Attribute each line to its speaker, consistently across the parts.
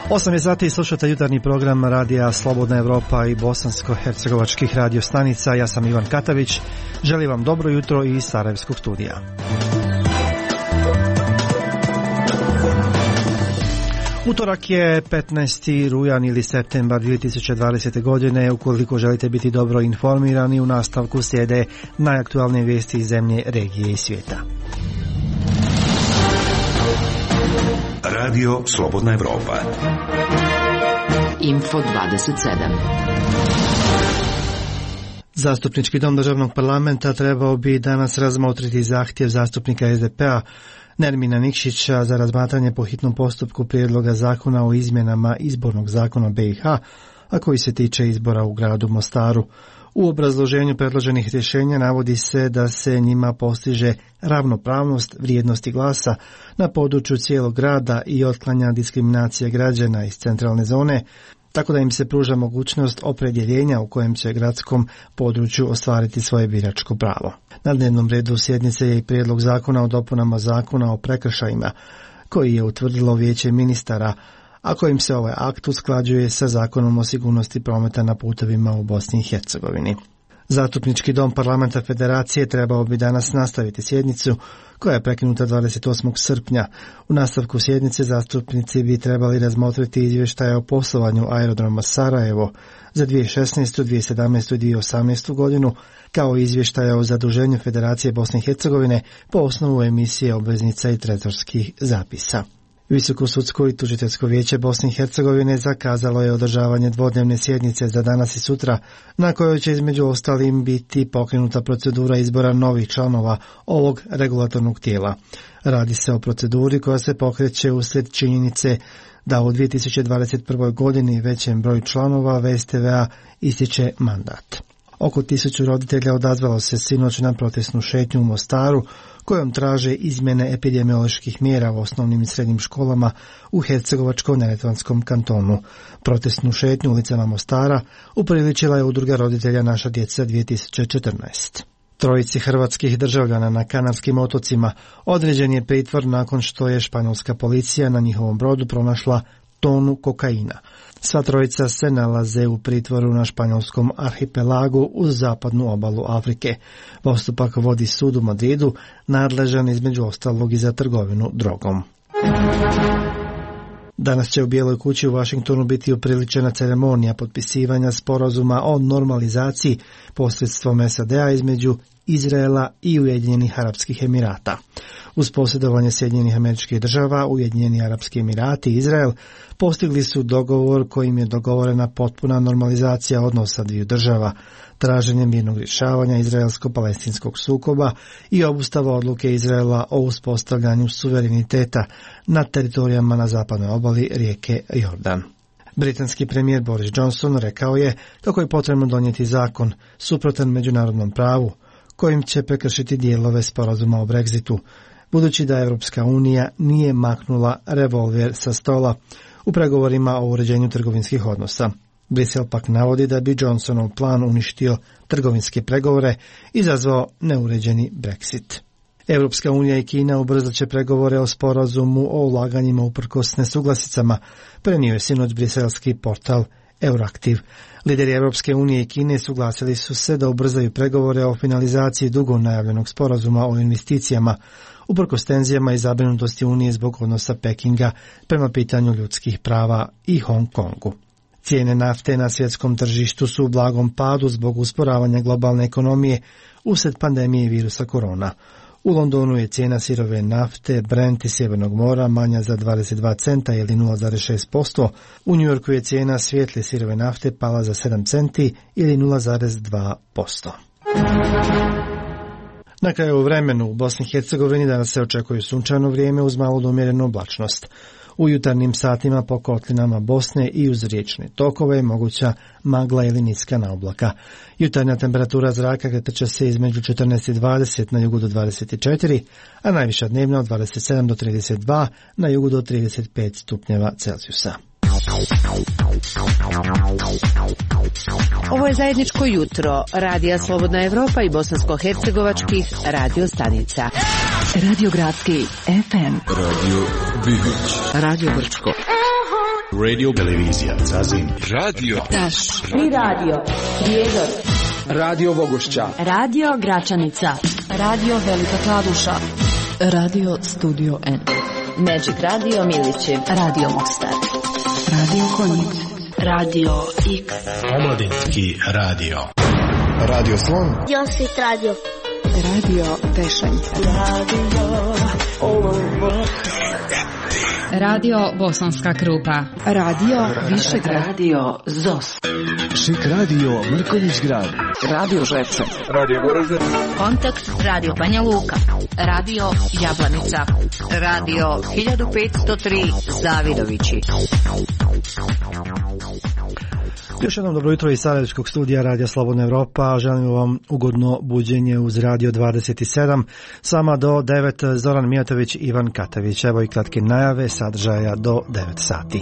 Speaker 1: 8 je sati i slušate jutarnji program radija Slobodna Evropa i bosansko-hercegovačkih radio stanica. Ja sam Ivan Katavić. Želim vam dobro jutro iz Sarajevskog studija. Utorak je 15. rujan ili septembar 2020. godine. Ukoliko želite biti dobro informirani, u nastavku slijede najaktualnije vijesti iz zemlje, regije i svijeta.
Speaker 2: Radio Slobodna Evropa.
Speaker 3: Info 27.
Speaker 1: Zastupnički dom državnog parlamenta trebao bi danas razmotriti zahtjev zastupnika SDP-a Nermina Nikšića za razmatranje po hitnom postupku prijedloga zakona o izmjenama izbornog zakona BiH, a koji se tiče izbora u gradu Mostaru. U obrazloženju predloženih rješenja navodi se da se njima postiže ravnopravnost vrijednosti glasa na području cijelog grada i otklanja diskriminacije građana iz centralne zone, tako da im se pruža mogućnost opredjeljenja u kojem će gradskom području ostvariti svoje biračko pravo. Na dnevnom redu sjednice je i prijedlog zakona o dopunama zakona o prekršajima, koji je utvrdilo Vijeće ministara, a kojim se ovaj akt usklađuje sa zakonom o sigurnosti prometa na putovima u Bosni i Hercegovini. Zastupnički dom parlamenta Federacije trebao bi danas nastaviti sjednicu koja je prekinuta 28. srpnja. U nastavku sjednice zastupnici bi trebali razmotriti izvještaje o poslovanju aerodroma Sarajevo za 2016., 2017. i 2018. godinu, kao i izvještaje o zaduženju Federacije Bosne i Hercegovine po osnovu emisije obveznica i trezorskih zapisa. Visoko sudsko i tužiteljsko vijeće Bosne i Hercegovine zakazalo je održavanje dvodnevne sjednice za danas i sutra, na kojoj će između ostalim biti pokrenuta procedura izbora novih članova ovog regulatornog tijela. Radi se o proceduri koja se pokreće uslijed činjenice da u 2021. godini većem broju članova VSTV-a ističe mandat. Oko 1000 roditelja odazvalo se sinoć na protestnu šetnju u Mostaru, kojom traže izmjene epidemioloških mjera u osnovnim i srednjim školama u Hercegovačko-neretvanskom kantonu. Protestnu šetnju ulicama Mostara upriličila je udruga roditelja Naša djeca 2014. Trojici hrvatskih državljana na Kanarskim otocima određen je pritvor nakon što je španjolska policija na njihovom brodu pronašla tonu kokaina. Sva trojica se nalaze u pritvoru na španjolskom arhipelagu uz zapadnu obalu Afrike. Postupak vodi sud u Madridu, nadležan između ostalog i za trgovinu drogom. Danas će u Bijeloj kući u Washingtonu biti upriličena ceremonija potpisivanja sporazuma o normalizaciji posredstvom SAD-a između Izraela i Ujedinjenih Arapskih Emirata. Uz posredovanje Sjedinjenih Američkih Država, Ujedinjeni Arapski Emirati i Izrael postigli su dogovor kojim je dogovorena potpuna normalizacija odnosa dviju država, traženje mirnog rješavanja izraelsko-palestinskog sukoba i obustava odluke Izraela o uspostavljanju suvereniteta na teritorijama na zapadnoj obali rijeke Jordan. Britanski premijer Boris Johnson rekao je kako je potrebno donijeti zakon suprotan međunarodnom pravu, kojim će prekršiti dijelove sporazuma o Brexitu, budući da Europska unija nije maknula revolver sa stola u pregovorima o uređenju trgovinskih odnosa. Brisel pak navodi da bi Johnsonov plan uništio trgovinske pregovore i izazvao neuređeni Brexit. Europska unija i Kina ubrzat će pregovore o sporazumu o ulaganjima uprkos nesuglasicama, prenio je sinoć briselski portal Euraktiv. Lideri Europske unije i Kine suglasili su se da ubrzaju pregovore o finalizaciji dugo najavljenog sporazuma o investicijama, uprkos tenzijama i zabrinutosti Unije zbog odnosa Pekinga prema pitanju ljudskih prava i Hong Kongu. Cijene nafte na svjetskom tržištu su u blagom padu zbog usporavanja globalne ekonomije uslijed pandemije virusa korona. U Londonu je cijena sirove nafte Brent iz Sjevernog mora manja za 22 centa ili 0,6%. U New Yorku je cijena svijetle sirove nafte pala za 7 centi ili 0,2%. Na kraju vremenu u Bosni i Hercegovini danas se očekuje sunčano vrijeme uz malo do umjerenu oblačnost. U jutarnjim satima po kotlinama Bosne i uz riječne tokove moguća magla ili niska naoblaka. Jutarnja temperatura zraka kreće se između 14 i 20, na jugu do 24, a najviša dnevna od 27 do 32, na jugu do 35 stupnjeva Celzijusa.
Speaker 3: Ovo je zajedničko jutro Radija Slobodna Evropa i bosansko-hercegovačkih radio stanica. Radio Gradski FM, Radio Bihać, Radio Brčko,
Speaker 2: Radio, televizija, Zazim, radio,
Speaker 4: Taš, Pri radio, Prijedor,
Speaker 5: Radio Vogošća,
Speaker 4: Radio Gračanica, Radio Velika Kladuša, Radio Studio N, Magic Radio Milići, Radio Mostar, Radio Konjic, Radio X,
Speaker 2: Omladinski radio,
Speaker 6: Radio Slon,
Speaker 7: Josit Radio,
Speaker 4: Radio Tešanj,
Speaker 8: Radio Bosanska Krupa,
Speaker 4: Radio Višegrad, Radio ZOS,
Speaker 6: Šik Radio Mrkonjić Grad,
Speaker 4: Radio Žepče,
Speaker 5: Radio Goražde,
Speaker 8: Kontakt Radio Banja Luka, Radio Jablanica, Radio 1503 Zavidovići.
Speaker 1: Još jednom dobro jutro iz Sarajevskog studija Radija Slobodna Evropa. Želim vam ugodno buđenje uz Radio 27. Sama do 9 Zoran Mijatović, Ivan Katavić. Evo i kratke najave sadržaja do 9 sati.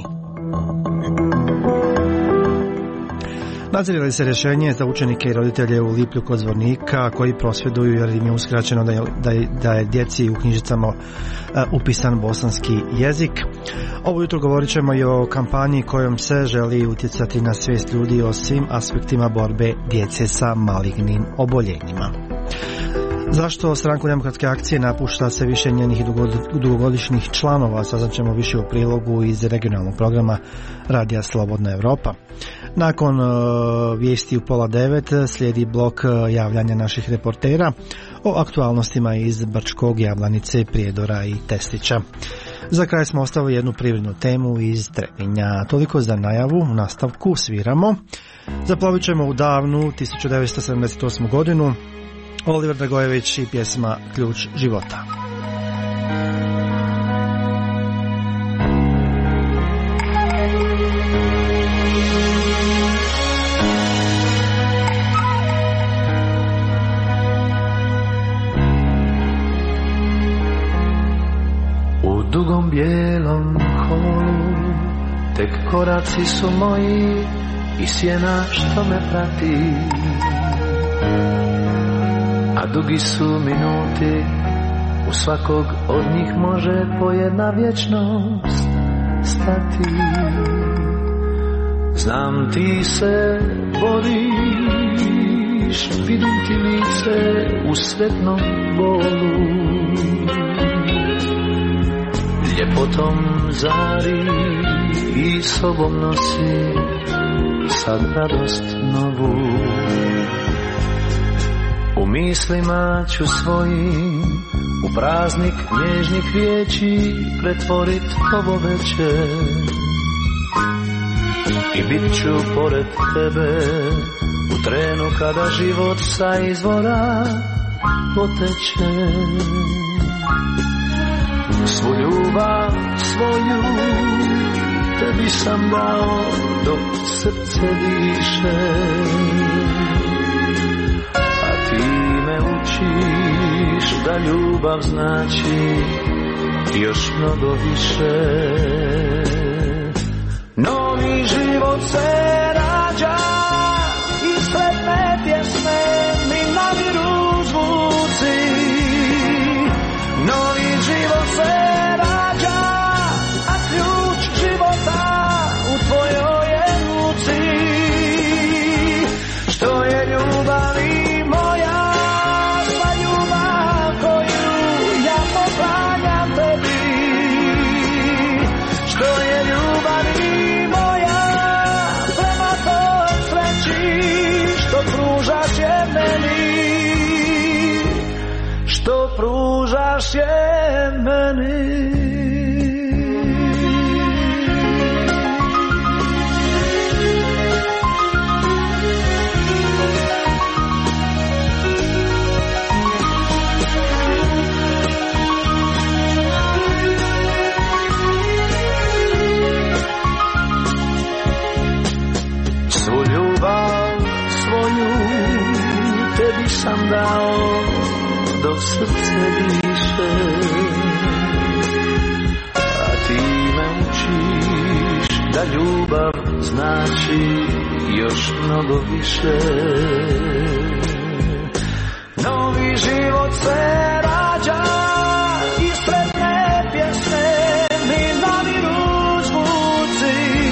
Speaker 1: Nadzirali se rješenje za učenike i roditelje u Liplju kod Zvornika koji prosvjeduju jer im je uskraćeno da je djeci u knjižicama upisan bosanski jezik. Ovo jutro govorit ćemo i o kampanji kojom se želi utjecati na svijest ljudi o svim aspektima borbe djece sa malignim oboljenjima. Zašto Stranku demokratske akcije napušta se više njenih dugogodišnjih članova, saznaćemo više u prilogu iz regionalnog programa Radija Slobodna Evropa. Nakon vijesti u 8:30 slijedi blok javljanja naših reportera o aktualnostima iz Brčkog, Jablanice, Prijedora i Testića. Za kraj smo ostavili jednu privrednu temu iz Trebinja. Toliko za najavu, u nastavku sviramo. Zaplovit ćemo u davnu 1978. godinu. Oliver Dragojević i pjesma Ključ života.
Speaker 9: U dugom bijelom holu tek koraci su moji i sjena što me prati, a dugi su minuti, u svakog od njih može po jedna vječnost stati. Znam ti se boriš, vidim ti lice u sretnom bolu, ljepotom zari i sobom nosi sad radost novu. U mislima ću svojim u praznik nježnih riječi pretvorit ovo večer i bit ću pored tebe u trenu kada život sa izvora poteče. Svu ljubav svoju tebi sam dao dok srce diše, ti me učiš da ljubav znači još mnogo više. Novi život se rađa i sretne pjesme mi nadiru zvuci. Novi život se rađa, a ključ života u tvojoj je ruci. Što je ljubavi što pružaš je meni. Svu ljubav svoju tebi sam dao dok srce diše, a ti me učiš da ljubav znači još mnogo više. Novi život se rađa i sretne pjesme mi nadiru zvuci.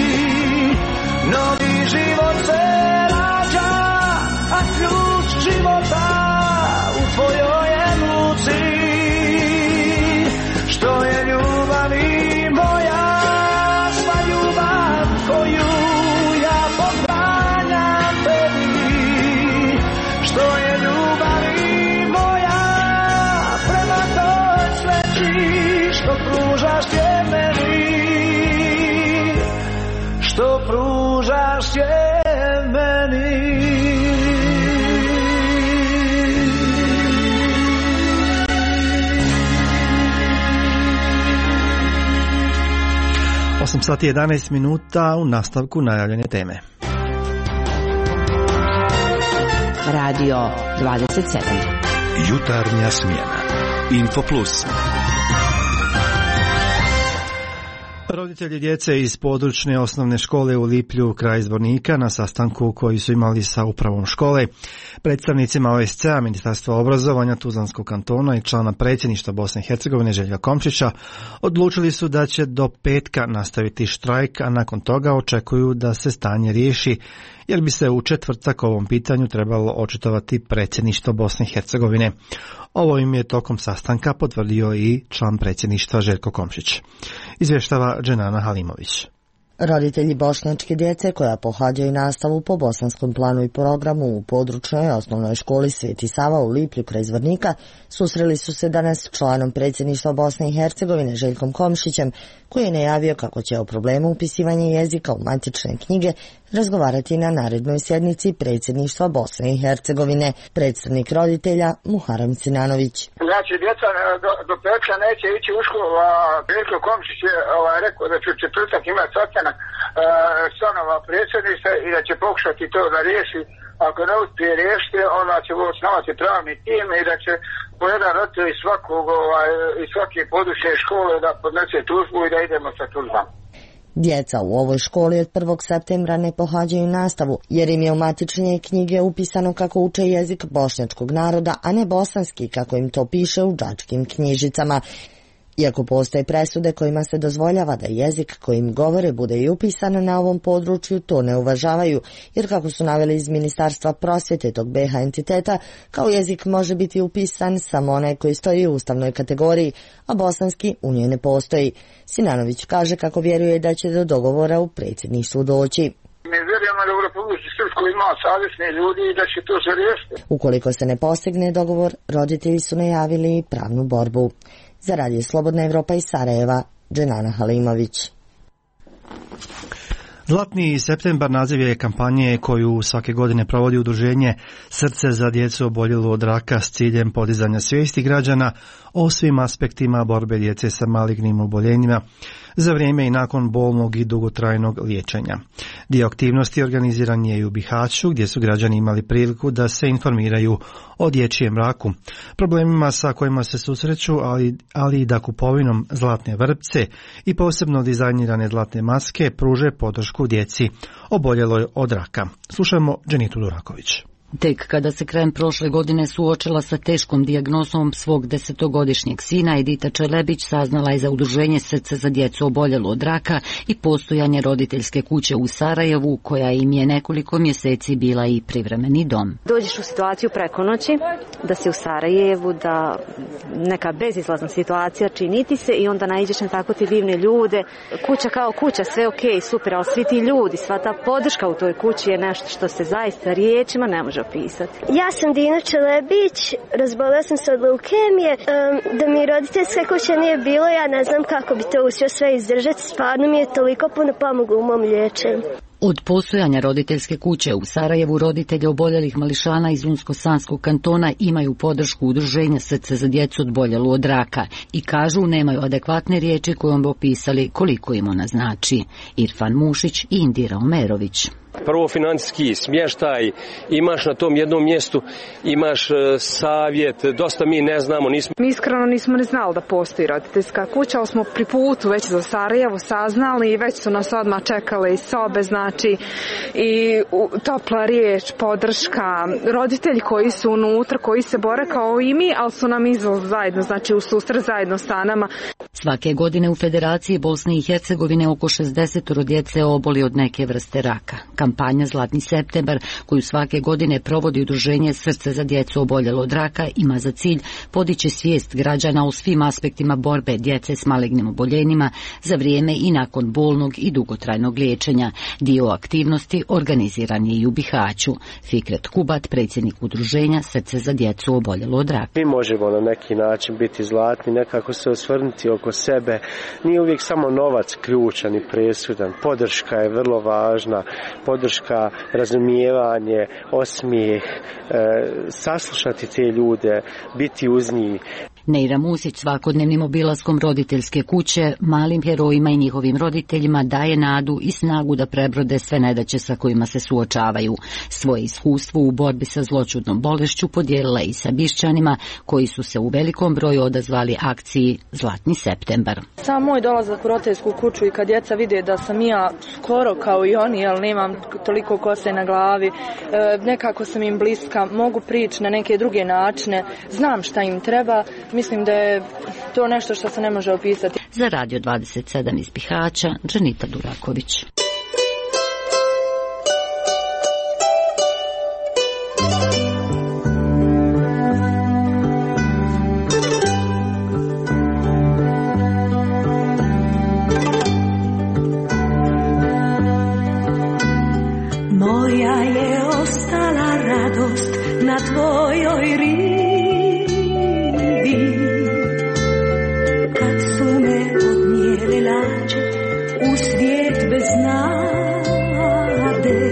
Speaker 9: spas je meni.
Speaker 1: 8 sati 11 minuta, u nastavku najavljene teme.
Speaker 3: Radio 27.
Speaker 2: Jutarnja smjena. Info Plus.
Speaker 1: Roditelji djece iz područne osnovne škole u Liplju kraj Zvornika na sastanku koji su imali sa upravom škole, predstavnicima OSC-a, Ministarstva obrazovanja Tuzlanskog kantona i člana predsjedništva Bosne i Hercegovine Željka Komšića odlučili su da će do petka nastaviti štrajk, a nakon toga očekuju da se stanje riješi, jer bi se u četvrtak ovom pitanju trebalo očitovati predsjedništvo Bosne i Hercegovine. Ovo im je tokom sastanka potvrdio i član predsjedništva Željko Komšić. Izvještava Dženana Halimović.
Speaker 7: Roditelji bošnjačke djece koja pohađaju nastavu po bosanskom planu i programu u područnoj osnovnoj školi Sveti Sava u Liplju kraj Zvornika susreli su se danas s članom predsjedništva Bosne i Hercegovine Željkom Komšićem, koji je najavio kako će o problemu upisivanja jezika u matične knjige razgovarati na narednoj sjednici predsjedništva Bosne i Hercegovine. Predstavnik roditelja Muharrem Sinanović.
Speaker 10: Znači, djeca do petka neće ići u školu, a Željko Komšić je rekao da će u četvrtak imati sastanak članova predsjedništva i da će pokušati to da riješi. Ako ne uspije riješiti, onda će osnovati pravni tim i da će po jedan roditelj iz svake područne škole da podnese tužbu i da idemo sa tužbama.
Speaker 7: Djeca u ovoj školi od 1. septembra ne pohađaju nastavu, jer im je u matične knjige upisano kako uče jezik bošnjačkog naroda, a ne bosanski, kako im to piše u đačkim knjižicama. Iako postoje presude kojima se dozvoljava da jezik kojim govore bude i upisan na ovom području, to ne uvažavaju, jer kako su naveli iz Ministarstva prosvjete tog BiH entiteta, kao jezik može biti upisan samo onaj koji stoji u ustavnoj kategoriji, a bosanski u njoj ne postoji. Sinanović kaže kako vjeruje da će do dogovora u predsjedništvu doći.
Speaker 10: Mi vjerujemo da u Republici Srpskoj ima savjesni ljudi i da će to se riješiti.
Speaker 7: Ukoliko se ne postigne dogovor, roditelji su najavili pravnu borbu. Za Radio Slobodna Evropa iz Sarajeva, Dženana Halimović.
Speaker 1: Zlatni septembar naziv je kampanje koju svake godine provodi udruženje Srce za djecu oboljelu od raka s ciljem podizanja svijesti građana o svim aspektima borbe djece sa malignim oboljenjima za vrijeme i nakon bolnog i dugotrajnog liječenja. Dio aktivnosti organiziran je i u Bihaću, gdje su građani imali priliku da se informiraju o dječjem raku, problemima sa kojima se susreću, ali i da kupovinom zlatne vrpce i posebno dizajnirane zlatne maske pruže podršku djeci oboljeloj od raka. Slušajmo Dženitu Duraković.
Speaker 11: Tek kada se krajem prošle godine suočila sa teškom dijagnozom svog 10-godišnjeg sina, Edita Čelebić saznala je za udruženje Srce za djecu oboljelu od raka i postojanje roditeljske kuće u Sarajevu, koja im je nekoliko mjeseci bila i privremeni dom.
Speaker 12: Dođeš u situaciju preko noći, da si u Sarajevu, da neka bezizlazna situacija čini ti se i onda naiđeš na tako ti divne ljude. Kuća kao kuća, sve okej, super, ali svi ti ljudi, sva ta podrška u toj kući je nešto što se zaista riječima ne može opisati.
Speaker 13: Ja sam Dina Čelebić, razbolila sam se od leukemije. Da mi roditeljska kuća nije bilo, ja ne znam kako bi to uspio sve izdržati. Stvarno mi je toliko puno pomoglo u mom liječenju.
Speaker 11: Od postojanja roditeljske kuće u Sarajevu roditelji oboljelih mališana iz Unsko-Sanskog kantona imaju podršku udruženja Srce za djecu oboljelu od raka i kažu nemaju adekvatne riječi kojom bi opisali koliko im ona znači. Irfan Mušić i Indira Omerović.
Speaker 14: Prvo financijski smještaj, imaš na tom jednom mjestu, imaš savjet, dosta mi ne znamo.
Speaker 15: Mi iskreno nismo ni znali da postoji roditeljska kuća, ali smo pri putu već za Sarajevo saznali i već su nas odmah čekali iz sobe, znači i topla riječ, podrška, roditelji koji su unutra, koji se bore kao i mi, ali su nam izlaz zajedno, znači u susret zajedno sa nama.
Speaker 11: Svake godine u Federaciji Bosne i Hercegovine oko 60 djece oboli od neke vrste raka. Kampanja Zlatni septembar, koju svake godine provodi udruženje Srce za djecu oboljelu od raka, ima za cilj podići svijest građana o svim aspektima borbe djece s malignim oboljenjima za vrijeme i nakon bolnog i dugotrajnog liječenja. Dio aktivnosti organiziran je i u Bihaću. Fikret Kubat, predsjednik udruženja Srce za djecu oboljelu od raka.
Speaker 16: Mi možemo na neki način biti zlatni, nekako se osvrnuti oko sebe. Nije uvijek samo novac ključan i presudan. Podrška je vrlo važna. Podrška podrška, razumijevanje, osmijeh, saslušati te ljude, biti uz njih.
Speaker 11: Neira Musić svakodnevnim obilaskom roditeljske kuće malim herojima i njihovim roditeljima daje nadu i snagu da prebrode sve nedaće sa kojima se suočavaju. Svoje iskustvo u borbi sa zloćudnom bolešću podijelila i sa Bišćanima koji su se u velikom broju odazvali akciji Zlatni septembar.
Speaker 17: Sam moj dolazak u roditeljsku kuću i kad djeca vide da sam ja skoro kao i oni, ali nemam toliko kose na glavi, nekako sam im bliska, mogu prići na neke druge načine, znam šta im treba. Mislim da je to nešto što se ne može opisati.
Speaker 11: Za Radio 27 iz Bihaća, Džanita Duraković.
Speaker 18: Moja je ostala radost na tvojoj rivi. Kad su me odnijeli lađe u svijet bez nade,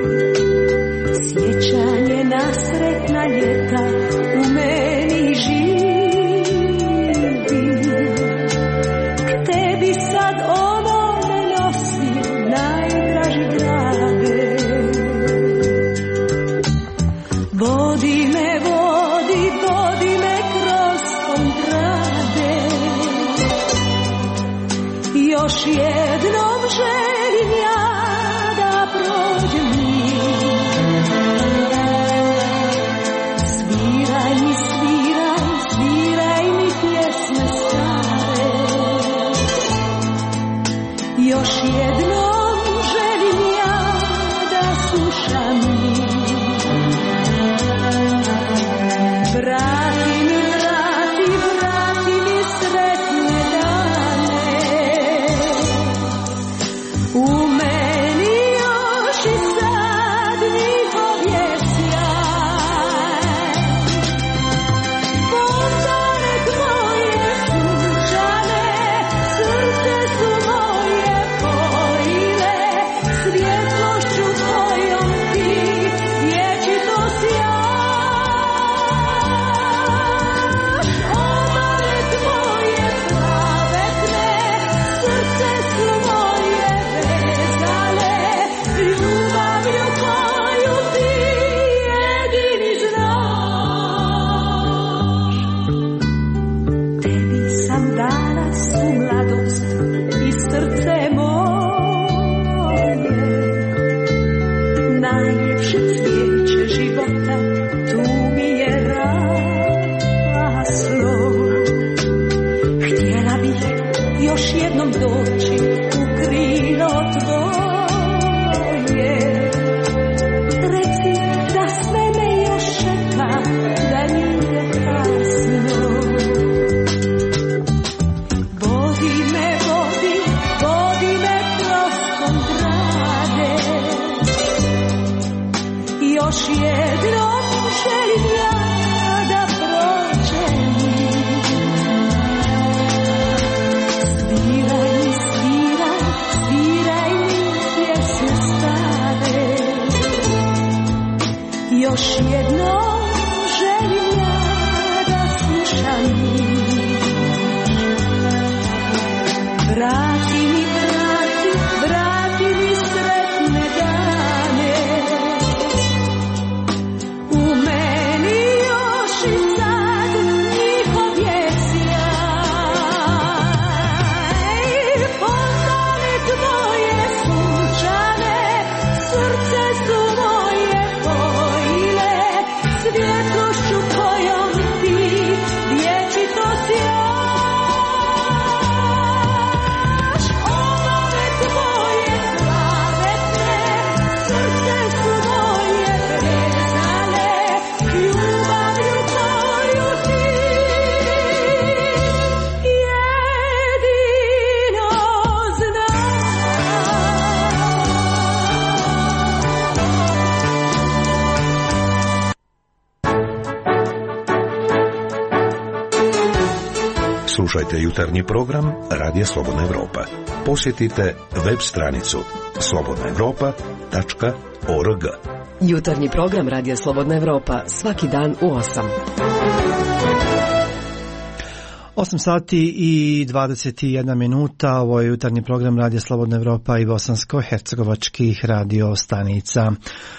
Speaker 18: sjećanje na sretna ljeta u meni živi. K tebi sad ovo me nosi najdraži grade. Vodi me, vodi me kroz kontrade. Još jednom želim ja da prođem njim. Sviraj mi, sviraj mi pjesme stare. Još jednom želim ja da slušam njih. Vrati mi sretne dane. U meni još i sad njihov je sjaj. Fontane tvoje sunčane, srce su moje pojile, svjetlošću tvojom ti vječito sjaš. Obale tvoje pravedne, srce su moje vezale, ljubavlju koju ti jedini znaš. Tebi sam dala svu mladost i srce moje, najljepše cvijeće života tu mi je raslo. Htjela bih još jednom doći u krilo tvoje. Reci da sve me još čeka, da nije kasno. Vodi me kroz kontrade. Još jednom želim ja da prođem. Sviraj mi pjesme stare. Još jednom želim ja da slušam njih. Vrati mi sretne dane. U meni još i sad njihov je sjaj. Fontane tvoje sunčane, srce su moje pojile, svjetlošću kojom ti vječito sjaš. Obale tvoje pravedne, srce su moje vezale, ljubavlju koju ti jedino znaš.
Speaker 2: Slušajte jutarnji program Radija Slobodna Evropa. Posjetite web stranicu slobodnaevropa.org.
Speaker 19: Jutarnji program Radija Slobodna Evropa svaki dan u 8.
Speaker 1: 8 sati i 21 minuta, ovo je jutarnji program Radija Slobodna Evropa i bosansko-hercegovačkih radio stanica.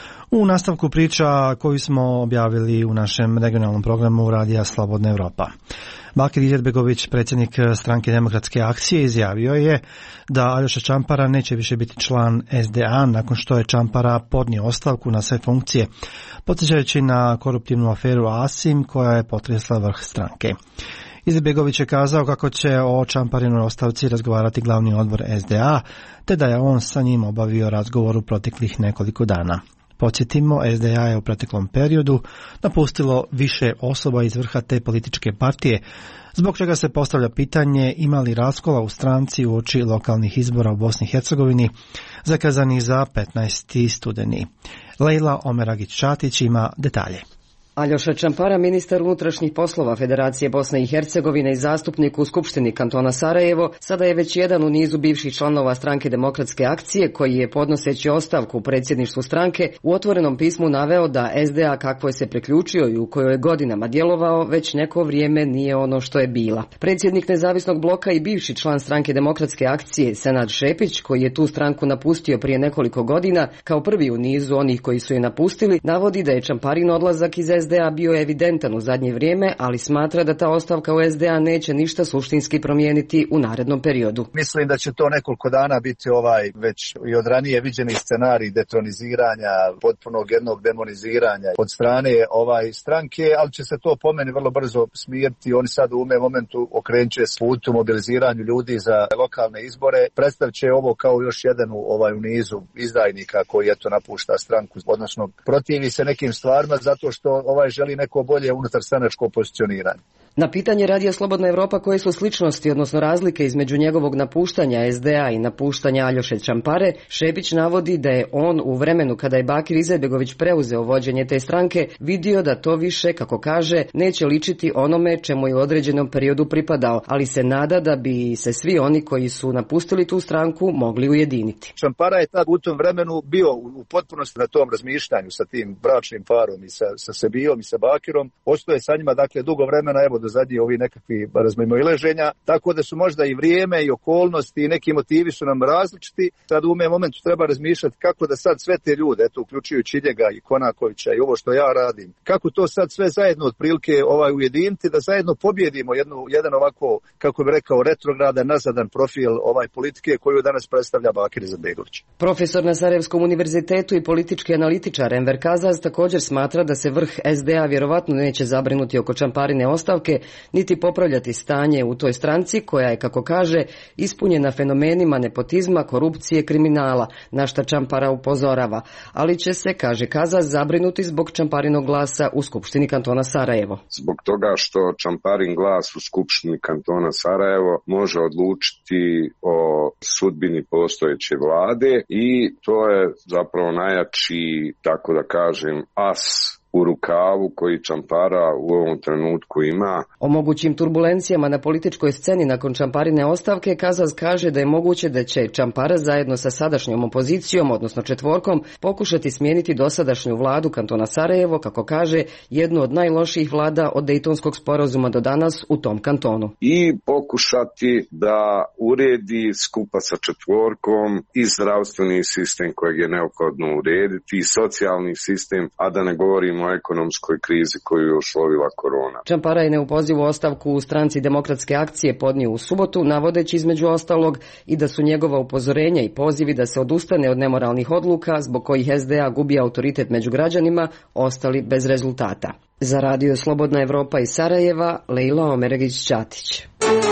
Speaker 1: U nastavku priča koju smo objavili u našem regionalnom programu Radija Slobodna Evropa. Bakir Izetbegović, predsjednik stranke Demokratske akcije, izjavio je da Aljoša Čampara neće više biti član SDA nakon što je Čampara podnio ostavku na sve funkcije, podsjećajući na koruptivnu aferu Asim koja je potresla vrh stranke. Izetbegović je kazao kako će o Čamparinoj ostavci razgovarati glavni odbor SDA, te da je on sa njim obavio razgovor u proteklih nekoliko dana. Podsjetimo, SDA je u proteklom periodu napustilo više osoba iz vrha te političke partije, zbog čega se postavlja pitanje ima li raskola u stranci uoči lokalnih izbora u Bosni i Hercegovini, zakazanih za 15. studeni. Lejla Omeragić-Čatić ima detalje.
Speaker 19: Aljoša Čampara, ministar unutrašnjih poslova Federacije Bosne i Hercegovine i zastupnik u Skupštini kantona Sarajevo, sada je već jedan u nizu bivših članova stranke Demokratske akcije koji je podnoseći ostavku u predsjedništvu stranke u otvorenom pismu naveo da SDA kakvo je se priključio i u kojoj je godinama djelovao već neko vrijeme nije ono što je bila. Predsjednik nezavisnog bloka i bivši član stranke Demokratske akcije Senad Šepić, koji je tu stranku napustio prije nekoliko godina kao prvi u nizu onih koji su je napustili, navodi da je Čamparin odlazak iz SDA bio evidentan u zadnje vrijeme, ali smatra da ta ostavka u SDA neće ništa suštinski promijeniti u narednom periodu.
Speaker 20: Mislim da će to nekoliko dana biti već i od ranije viđeni scenarij detroniziranja, potpunog jednog demoniziranja od strane stranke, ali će se to po meni vrlo brzo smiriti. Oni sad u momentu okrenut će put u mobiliziranju ljudi za lokalne izbore. Predstavit će ovo kao još jedan u nizu izdajnika koji napušta stranku, odnosno protivi se nekim stvarima zato što želi neko bolje unutarstranačko pozicioniranje.
Speaker 19: Na pitanje Radija Slobodna Evropa koje su sličnosti, odnosno razlike između njegovog napuštanja SDA i napuštanja Aljoše Čampare, Šepić navodi da je on u vremenu kada je Bakir Izetbegović preuzeo vođenje te stranke vidio da to više, kako kaže, neće ličiti onome čemu je u određenom periodu pripadao, ali se nada da bi se svi oni koji su napustili tu stranku mogli ujediniti.
Speaker 20: Čampara je tad u tom vremenu bio u potpunosti na tom razmišljanju sa tim bračnim parom i sa Sebijom i sa Bakirom. Ostaje sa njima dugo vremena, do zadnji ovi nekakvi razmimoilaženja, tako da su možda i vrijeme i okolnosti i neki motivi su nam različiti. Sad u ovom momentu treba razmišljati kako da sad sve te ljude, uključujući njega i Konakovića i ovo što ja radim, kako to sad sve zajedno otprilike ujediniti, da zajedno pobjedimo jedan ovako, kako bi rekao, retrogradan, nazadan profil politike koju danas predstavlja Bakir Izetbegović.
Speaker 19: Profesor na Sarajevskom univerzitetu i politički analitičar Enver Kazaz također smatra da se vrh SDA vjerovatno neće zabrinuti oko Čamparine ostavke, niti popravljati stanje u toj stranci koja je, kako kaže, ispunjena fenomenima nepotizma, korupcije, kriminala, na šta Čampara upozorava. Ali će se, kaže Kazaz, zabrinuti zbog Čamparinog glasa u Skupštini kantona Sarajevo.
Speaker 21: Zbog toga što Čamparin glas u Skupštini kantona Sarajevo može odlučiti o sudbini postojeće vlade i to je zapravo najjači, tako da kažem, as u rukavu koji Čampara u ovom trenutku ima.
Speaker 19: O mogućim turbulencijama na političkoj sceni nakon Čamparine ostavke Kazaz kaže da je moguće da će Čampara zajedno sa sadašnjom opozicijom, odnosno četvorkom, pokušati smijeniti dosadašnju vladu kantona Sarajevo, kako kaže, jednu od najlošijih vlada od Dejtonskog sporazuma do danas u tom kantonu.
Speaker 21: I pokušati da uredi skupa sa četvorkom i zdravstveni sistem kojeg je neophodno urediti i socijalni sistem, a da ne govorimo o ekonomskoj krizi koju je uslovila korona.
Speaker 19: Čampara je neupozivu ostavku u stranci Demokratske akcije podnio u subotu, navodeći između ostalog i da su njegova upozorenja i pozivi da se odustane od nemoralnih odluka zbog kojih SDA gubi autoritet među građanima ostali bez rezultata. Za Radio Slobodna Evropa iz Sarajeva, Lejla Omeregić-Ćatić.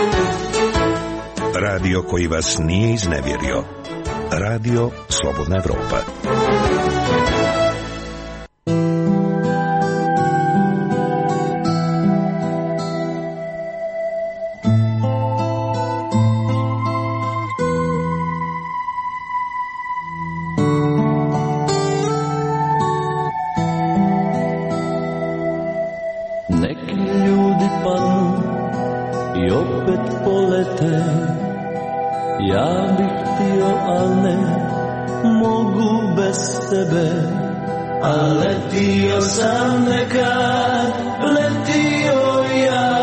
Speaker 2: Radio koji vas nije iznevjerio. Radio Slobodna Evropa.
Speaker 9: Neki ljudi padnu i opet tebe, a letio sam nekad, letio ja.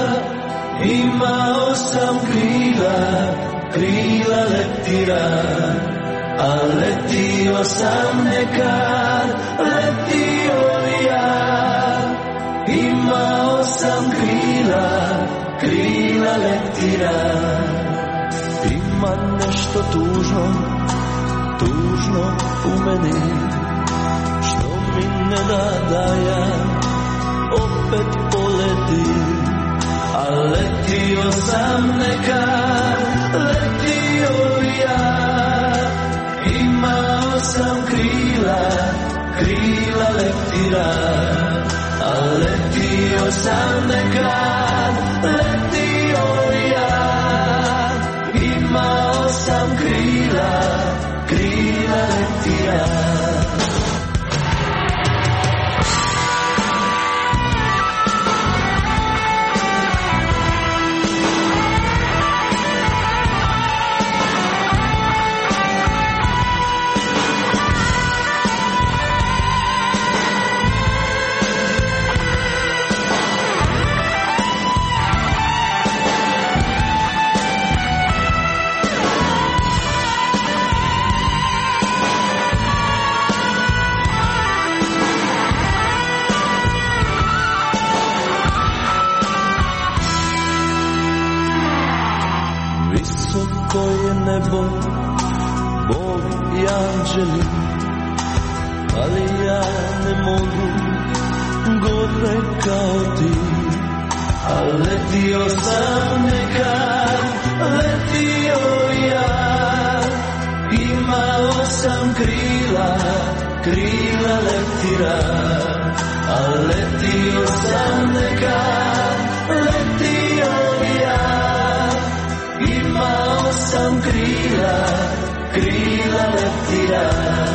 Speaker 9: Imao sam krila, krila leptira, a letio sam nekad, letio ja. Imao sam krila, krila leptira. Ima nešto tužno, tužno u meni, što mi ne da ja opet poletim. A letio sam nekad, letio ja. Imao sam krila, krila leptira. A letio sam nekad, letio ja. Imao sam krila, krila leptira. Nebo, Bog i anđeli, ali ja ne mogu gore kao ti. A letio sam nekad, letio ja. Imao sam krila, krila leptira. A letio sam nekad, letio ja. Imao sam krila, krila leptira.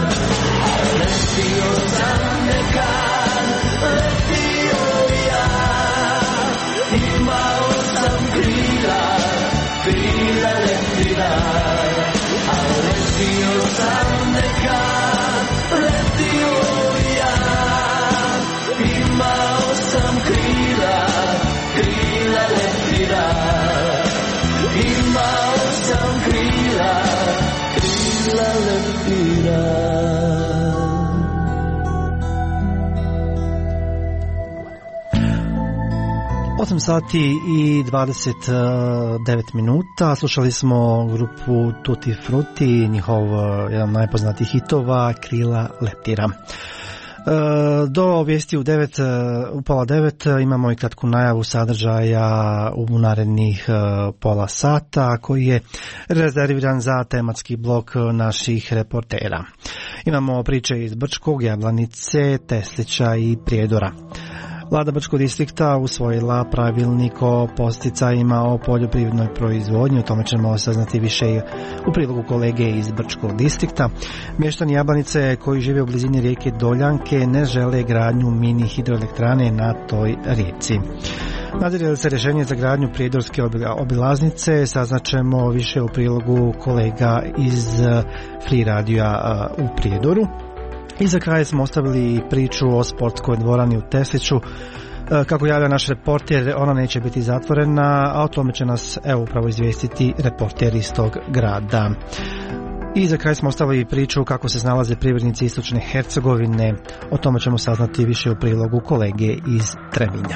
Speaker 9: Letio sam nekad, letio ja. Imao sam krila, krila leptira. A letio sam nekad, letio ja. Imao sam krila, krila leptira. Imao sam krila, krila leptira.
Speaker 1: 8 sati i 29 minuta. Slušali smo grupu Tutti Frutti, njihov jedan najpoznatijih hitova, Krila leptira. Do vijesti u pola 9 imamo i kratku najavu sadržaja u narednih pola sata koji je rezerviran za tematski blok naših reportera. Imamo priče iz Brčkog, Jablanice, Teslića i Prijedora. Vlada Brčkog distrikta usvojila pravilnik o podsticajima o poljoprivrednoj proizvodnji, o tome ćemo saznati više u prilogu kolege iz Brčkog distrikta. Mještani Jablanice koji žive u blizini rijeke Doljanke ne žele gradnju mini hidroelektrane na toj rijeci. Nadzire li se rješenje za gradnju prijedorske obilaznice, saznaćemo više u prilogu kolega iz Free radija u Prijedoru. I za kraj smo ostavili priču o sportskoj dvorani u Tesliću. Kako javlja naš reporter, ona neće biti zatvorena, a o tome će nas upravo izvijestiti reporter iz tog grada. I za kraj smo ostavili priču kako se snalaze privrednici Istočne Hercegovine. O tome ćemo saznati više u prilogu kolege iz Trebinja.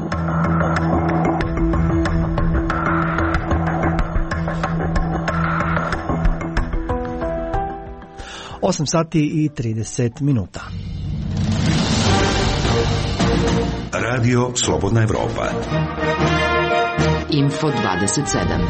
Speaker 1: 8 sati i 30 minuta.
Speaker 2: Radio Slobodna Evropa.
Speaker 4: Info 27.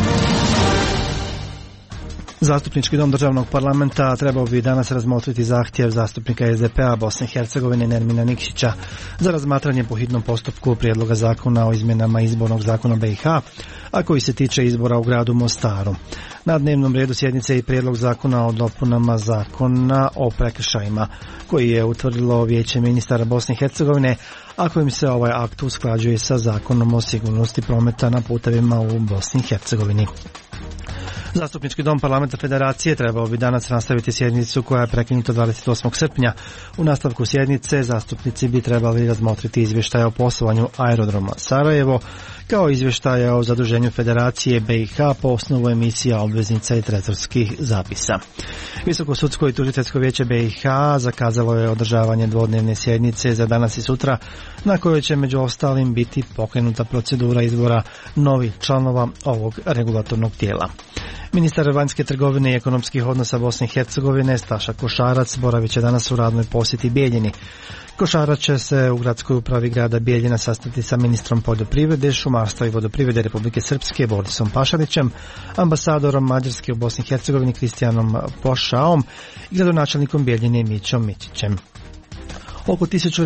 Speaker 1: Zastupnički dom državnog parlamenta trebao bi danas razmotriti zahtjev zastupnika SDP-a Bosne i Hercegovine Nermina Nikšića za razmatranje po hitnom postupku prijedloga zakona o izmjenama izbornog zakona BiH, a koji se tiče izbora u gradu Mostaru. Na dnevnom redu sjednice i prijedlog zakona o dopunama zakona o prekršajima, koji je utvrdilo Vijeće ministara Bosne i Hercegovine, a kojim se ovaj akt usklađuje sa zakonom o sigurnosti prometa na putevima u Bosni i Hercegovini. Zastupnički dom parlamenta Federacije trebao bi danas nastaviti sjednicu koja je prekinuta 28. srpnja. U nastavku sjednice zastupnici bi trebali razmotriti izvještaje o poslovanju aerodroma Sarajevo, kao izvještaje o zaduženju Federacije BiH po osnovu emisija obveznica i trezorskih zapisa. Visoko sudsko i tužiteljsko vijeće BiH zakazalo je održavanje dvodnevne sjednice za danas i sutra, na kojoj će među ostalim biti pokrenuta procedura izbora novih članova ovog regulatornog tijela. Ministar vanjske trgovine i ekonomskih odnosa Bosne i Hercegovine Staša Košarac boravit će danas u radnoj posjeti Bijeljini. Košarac će se u gradskoj upravi grada Bijeljina sastati sa ministrom poljoprivrede, šumarstva i vodoprivrede Republike Srpske Borisom Pašalićem, ambasadorom Mađarske u Bosni i Hercegovini Kristijanom Pošaom i gradonačelnikom Bijeljine Mićom Mićićem. Oko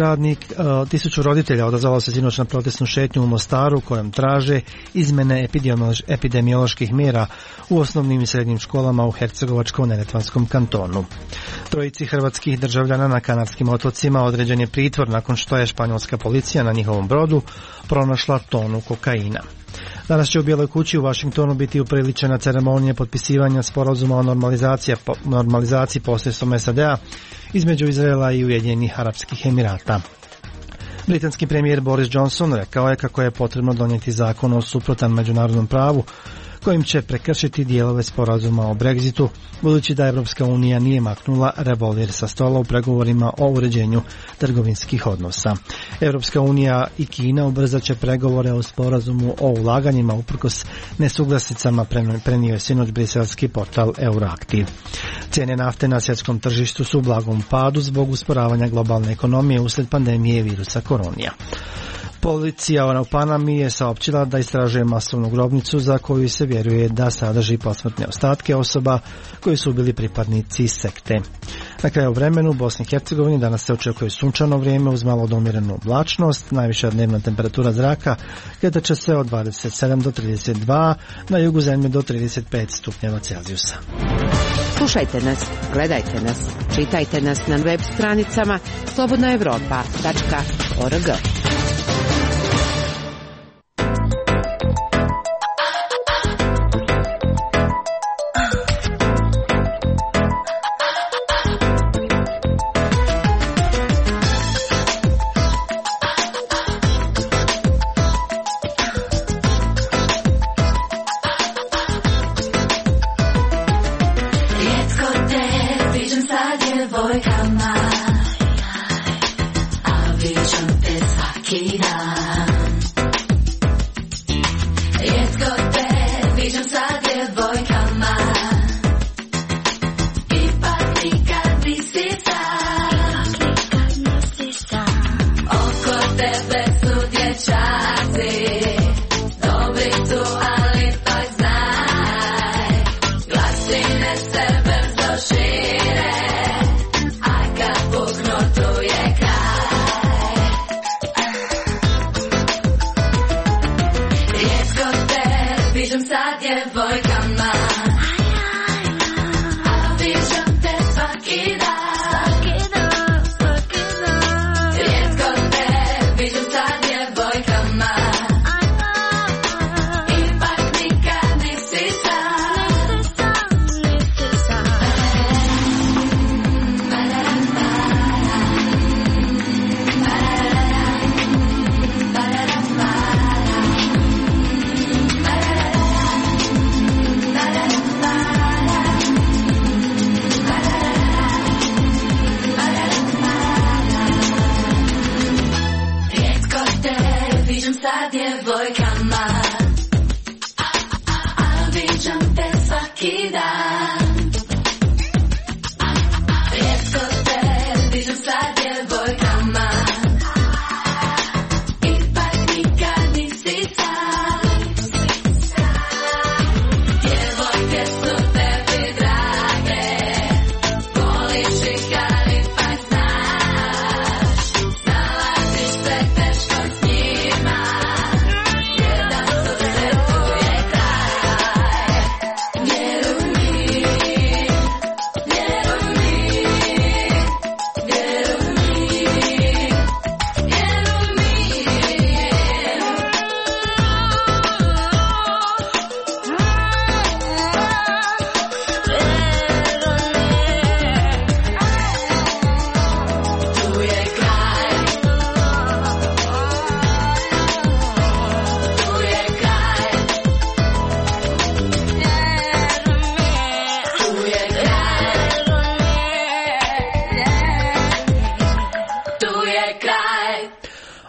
Speaker 1: 1000 roditelja odazvalo se sinoć na protestnu šetnju u Mostaru kojom traže izmene epidemioloških mjera u osnovnim i srednjim školama u Hercegovačko-neretvanskom kantonu. Trojici hrvatskih državljana na Kanarskim otocima određen je pritvor nakon što je španjolska policija na njihovom brodu pronašla tonu kokaina. Danas će u Bijeloj kući u Vašingtonu biti upriličena ceremonija potpisivanja sporazuma o normalizaciji posredstvom SAD-a između Izraela i Ujedinjenih Arapskih Emirata. Britanski premijer Boris Johnson rekao je kako je potrebno donijeti zakon o suprotan međunarodnom pravu kojim će prekršiti dijelove sporazuma o Brexitu, budući da Evropska unija nije maknula revolver sa stola u pregovorima o uređenju trgovinskih odnosa. Evropska unija i Kina ubrzat će pregovore o sporazumu o ulaganjima uprkos nesuglasicama, prenio je sinoć briselski portal Euroaktiv. Cijene nafte na svjetskom tržištu su u blagom padu zbog usporavanja globalne ekonomije uslijed pandemije virusa koronija. Policija u Panami je saopćila da istražuje masovnu grobnicu za koju se vjeruje da sadrži posmrtne ostatke osoba koji su bili pripadnici sekte. Na kraju vremenu u Bosni i Hercegovini danas se očekuje sunčano vrijeme uz malo domirenu oblačnost, najviša dnevna temperatura zraka kretat će se od 27 do 32, na jugu zemlje do 35 stupnjeva Celzijusa.
Speaker 3: Slušajte nas, gledajte nas, čitajte nas na web stranicama slobodnaevropa.org.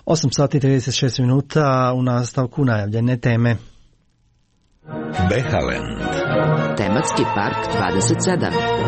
Speaker 1: 8 sati 36 minuta, u nastavku najavljene teme.
Speaker 2: Behaland.
Speaker 3: Tematski park 27.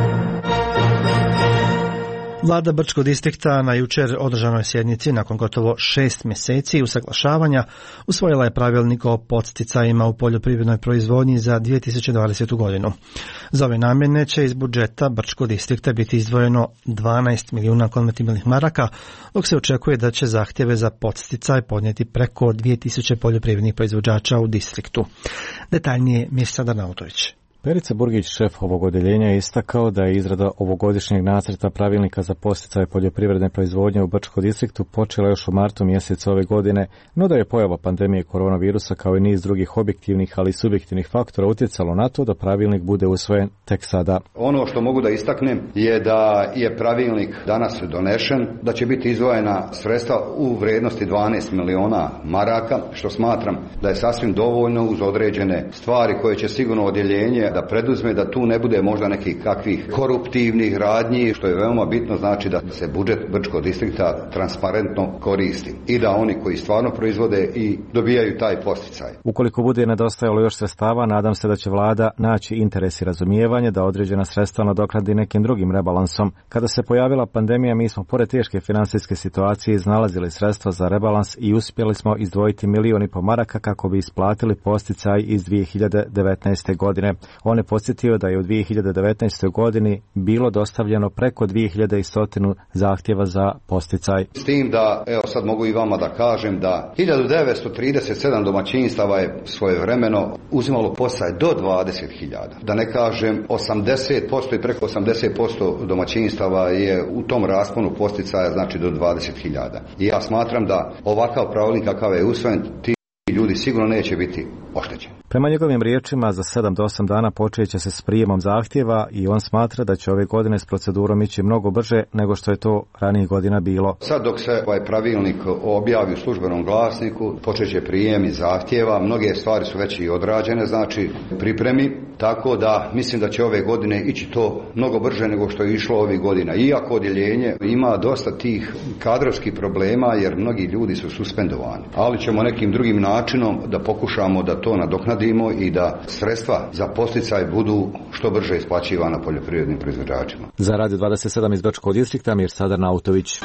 Speaker 1: Vlada Brčkog distrikta na jučer održanoj sjednici nakon gotovo 6 mjeseci usaglašavanja usvojila je pravilnik o podsticajima u poljoprivrednoj proizvodnji za 2020. godinu. Za ove namjene će iz budžeta Brčkog distrikta biti izdvojeno 12 milijuna konvertibilnih maraka, dok se očekuje da će zahtjeve za podsticaj podnijeti preko 2000 poljoprivrednih proizvođača u distriktu. Detaljnije Mirsa Darnautović.
Speaker 6: Perica Burgić, šef ovog odjeljenja, je istakao da je izrada ovogodišnjeg nacrta pravilnika za podsticaj poljoprivredne proizvodnje u Brčkom distriktu počela još u martu mjesecu ove godine, no da je pojava pandemije koronavirusa kao i niz drugih objektivnih, ali i subjektivnih faktora utjecalo na to da pravilnik bude usvojen tek sada.
Speaker 22: Ono što mogu da istaknem je da je pravilnik danas donešen, da će biti izdvojena sredstva u vrijednosti 12 miliona maraka, što smatram da je sasvim dovoljno uz određene stvari koje će sigurno odjeljenje da preduzme, da tu ne bude možda nekih kakvih koruptivnih radnji, što je veoma bitno, znači da se budžet Brčkog distrikta transparentno koristi i da oni koji stvarno proizvode i dobijaju taj podsticaj.
Speaker 6: Ukoliko bude nedostajalo još sredstava, nadam se da će vlada naći interes i razumijevanje da određena sredstva nadoknadi nekim drugim rebalansom. Kada se pojavila pandemija, mi smo pored teške financijske situacije iznalazili sredstva za rebalans i uspjeli smo izdvojiti 1,5 milijuna maraka kako bi isplatili podsticaj iz 2019. godine. On je podsjetio da je u 2019. godini bilo dostavljeno preko 2100 zahtjeva za podsticaj.
Speaker 22: S tim da, evo sad mogu i vama da kažem da 1937 domaćinstava je svojevremeno uzimalo podsticaj do 20.000. Da ne kažem 80% i preko 80% domaćinstava je u tom rasponu podsticaja, znači do 20.000. I ja smatram da ovakav pravilnik kakav je usvojen, ti ljudi sigurno neće biti oštećeni.
Speaker 6: Prema njegovim riječima, za 7 do 8 dana počet će se s prijemom zahtjeva i on smatra da će ove godine s procedurom ići mnogo brže nego što je to ranijih godina bilo.
Speaker 22: Sad dok se ovaj pravilnik objavi u službenom glasniku, počet će prijem i zahtjeva, mnoge stvari su već i odrađene, znači pripremi, tako da mislim da će ove godine ići to mnogo brže nego što je išlo ovih godina. Iako odjeljenje ima dosta tih kadrovskih problema jer mnogi ljudi su suspendovani, ali ćemo nekim drugim načinom da pokušamo da to nadoknadimo i da sredstva za podsticaj budu što brže isplaćivana poljoprivrednim proizvođačima.
Speaker 6: Za Radio 27 iz Brčkog distrikta Mirsa Darnautović.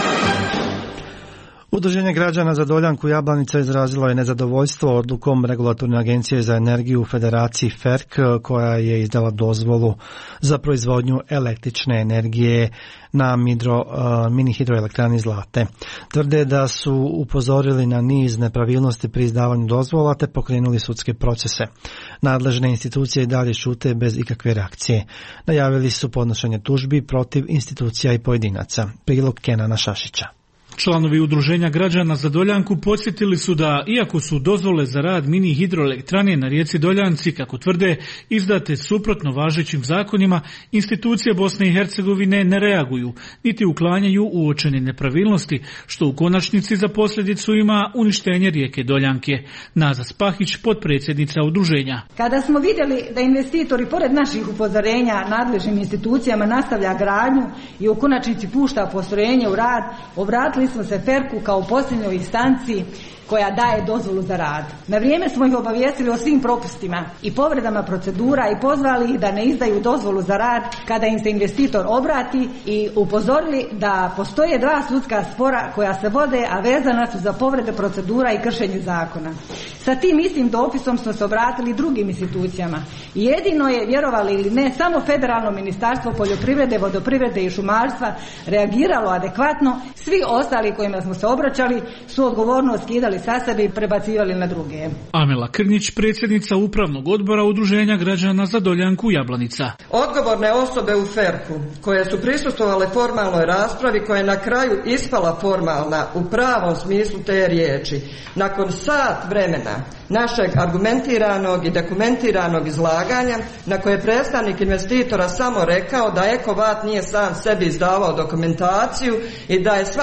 Speaker 1: Udruženje građana za Doljanku Jablanica izrazilo je nezadovoljstvo odlukom Regulatorne agencije za energiju u Federaciji FERK koja je izdala dozvolu za proizvodnju električne energije na mini hidroelektrani Zlate. Tvrde da su upozorili na niz nepravilnosti pri izdavanju dozvola te pokrenuli sudske procese. Nadležne institucije i dalje šute bez ikakve reakcije. Najavili su podnošenje tužbi protiv institucija i pojedinaca. Prilog Kenana Šašića.
Speaker 23: Članovi Udruženja građana za Doljanku podsjetili su da, iako su dozvole za rad mini hidroelektrane na rijeci Doljanci, kako tvrde, izdate suprotno važećim zakonima, institucije Bosne i Hercegovine ne reaguju, niti uklanjaju uočene nepravilnosti, što u konačnici za posljedicu ima uništenje rijeke Doljanke. Naza Spahić, potpredsjednica udruženja.
Speaker 24: Kada smo vidjeli da investitori, pored naših upozorenja nadležnim institucijama, nastavlja gradnju i u konačnici pušta postrojenje u rad, obratili smo se FERK-u kao posljednjoj instanciji koja daje dozvolu za rad. Na vrijeme smo ih obavijestili o svim propustima i povredama procedura i pozvali ih da ne izdaju dozvolu za rad kada im se investitor obrati i upozorili da postoje 2 sudska spora koja se vode, a vezana su za povrede procedura i kršenje zakona. Sa tim istim dopisom smo se obratili drugim institucijama. Jedino je, vjerovali ili ne, samo Federalno ministarstvo poljoprivrede, vodoprivrede i šumarstva reagiralo adekvatno. Svi ostali kojima smo se obraćali su odgovornost skidali sa sebe i prebacivali na druge.
Speaker 23: Amela Krnjić, predsjednica Upravnog odbora Udruženja građana za Doljanku Jablanica.
Speaker 25: Odgovorne osobe u FERK-u koje su prisustvovale formalnoj raspravi koja je na kraju ispala formalna u pravom smislu te riječi, nakon sat vremena našeg argumentiranog i dokumentiranog izlaganja na koje je predstavnik investitora samo rekao da Ekovat nije sam sebi izdavao dokumentaciju i da je sva dokumentacija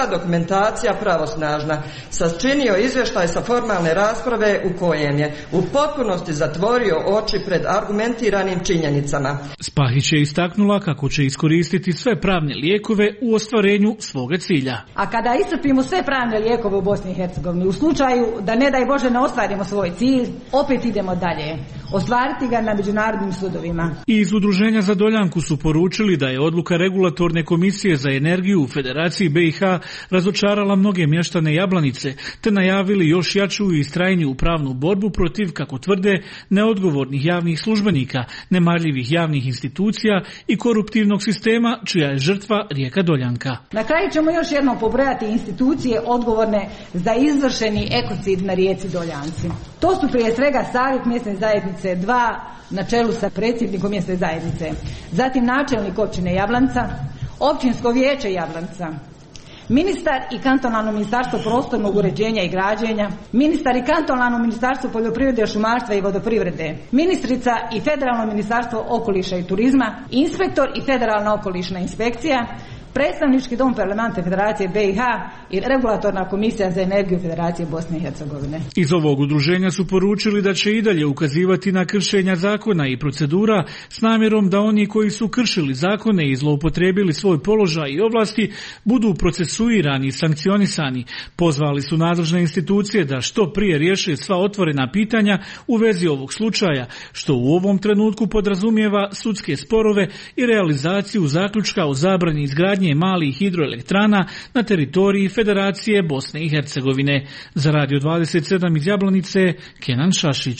Speaker 25: argumentacija pravosnažna, sačinio izvještaj sa formalne rasprave u kojem je u potpunosti zatvorio oči pred argumentiranim činjenicama.
Speaker 23: Spahić je istaknula kako će iskoristiti sve pravne lijekove u ostvarenju svoga cilja.
Speaker 24: A kada iscrpimo sve pravne lijekove u Bosni i Hercegovini, u slučaju da ne daj Bože ne ostvarimo svoj cilj, opet idemo dalje. Ostvariti ga na međunarodnim sudovima.
Speaker 23: I iz Udruženja za Doljanku su poručili da je odluka Regulatorne komisije za energiju u Federaciji BiH razočarala mnoge mještane Jablanice, te najavili još jaču i istrajniju pravnu borbu protiv, kako tvrde, neodgovornih javnih službenika, nemarljivih javnih institucija i koruptivnog sistema čija je žrtva rijeka Doljanka.
Speaker 24: Na kraju ćemo još jednom pobrojati institucije odgovorne za izvršeni ekocid na rijeci Doljanci. To su prije svega Savjet mjesne zajednice 2 na čelu sa predsjednikom mjesne zajednice, zatim načelnik općine Jablanca, općinsko vijeće Jablanca, ministar i kantonalno ministarstvo prostornog uređenja i građenja, ministar i kantonalno ministarstvo poljoprivrede, šumarstva i vodoprivrede, ministrica i federalno ministarstvo okoliša i turizma, inspektor i federalna okolišna inspekcija, predstavnički dom parlamenta Federacije BiH i Regulatorna komisija za energiju Federacije Bosne i Hercegovine.
Speaker 23: Iz ovog udruženja su poručili da će i dalje ukazivati na kršenja zakona i procedura s namjerom da oni koji su kršili zakone i zloupotrijebili svoj položaj i ovlasti budu procesuirani i sankcionisani. Pozvali su nadležne institucije da što prije riješe sva otvorena pitanja u vezi ovog slučaja, što u ovom trenutku podrazumijeva sudske sporove i realizaciju zaključka o zabrani izgradnje malih hidroelektrana na teritoriji Federacije Bosne i Hercegovine. Za Radio 27 iz Jablanice, Kenan Šašić.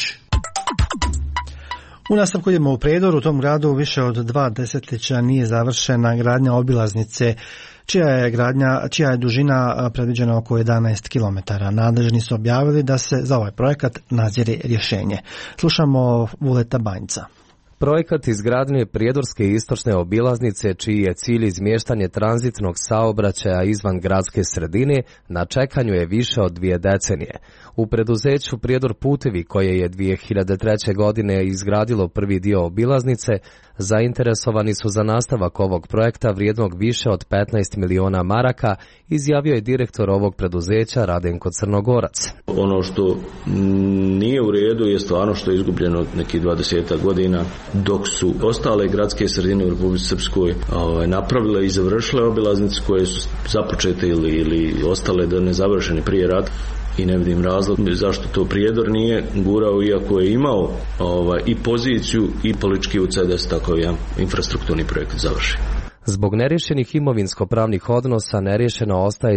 Speaker 1: U nastavku idemo u Prijedoru. U tom gradu više od 2 desetljeća nije završena gradnja obilaznice čija je dužina predviđena oko 11 km. Nadležni su objavili da se za ovaj projekat nadzire rješenje. Slušamo Vuleta Banjca.
Speaker 5: Projekat izgradnje prijedorske istočne obilaznice, čiji je cilj izmještanje tranzitnog saobraćaja izvan gradske sredine, na čekanju je više od 2 decenije. U preduzeću Prijedor putevi, koje je 2003. godine izgradilo prvi dio obilaznice, zainteresovani su za nastavak ovog projekta vrijednog više od 15 miliona maraka, izjavio je direktor ovog preduzeća Radenko Crnogorac.
Speaker 7: Ono što nije u redu je stvarno što je izgubljeno nekih 20 godina, dok su ostale gradske sredine u Republici Srpskoj napravile i završile obilaznice koje su započete ili ostale da ne završene prije rata. I ne vidim razlog zašto to Prijedor nije gurao, iako je imao i poziciju i politički utjecaj da se tako jedan infrastrukturni projekt završi.
Speaker 5: Zbog neriješenih imovinsko-pravnih odnosa neriješeno ostaje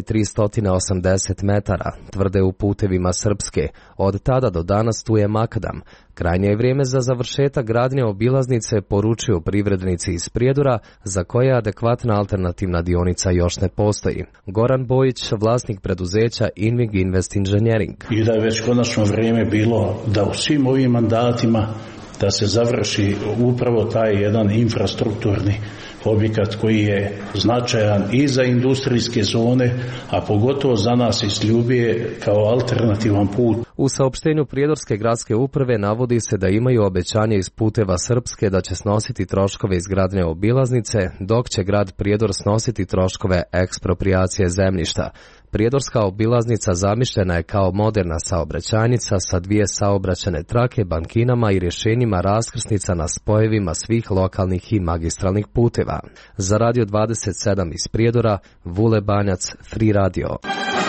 Speaker 5: 380 metara, tvrde u Putevima Srpske. Od tada do danas tu je makadam. Krajnje je vrijeme za završetak gradnje obilaznice, poručuju privrednici iz Prijedora, za koje adekvatna alternativna dionica još ne postoji. Goran Bojić, vlasnik preduzeća Invig Invest Engineering.
Speaker 8: I da je već konačno vrijeme bilo da u svim ovim mandatima da se završi upravo taj jedan infrastrukturni objekat koji je značajan i za industrijske zone, a pogotovo za nas iz Ljubije kao alternativan put.
Speaker 5: U saopštenju Prijedorske gradske uprave navodi se da imaju obećanje iz Puteva Srpske da će snositi troškove izgradnje obilaznice, dok će grad Prijedor snositi troškove eksproprijacije zemljišta. Prijedorska obilaznica zamišljena je kao moderna saobraćajnica sa 2 saobraćajne trake, bankinama i rješenjima raskrsnica na spojevima svih lokalnih i magistralnih puteva. Za Radio 27 iz Prijedora, Vule Banjac, Free Radio.